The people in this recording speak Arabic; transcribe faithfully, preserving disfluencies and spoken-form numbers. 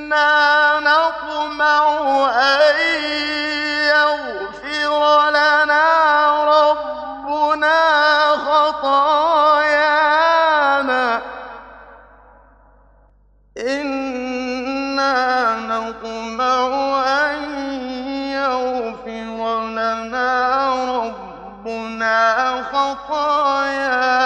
إِنَّا نَطْمَعُ أَن يَغْفِرَ لَنَا رَبُّنَا خَطَايَانَا إِنَّا نَطْمَعُ أَن يَغْفِرَ لَنَا رَبُّنَا خَطَايَانَا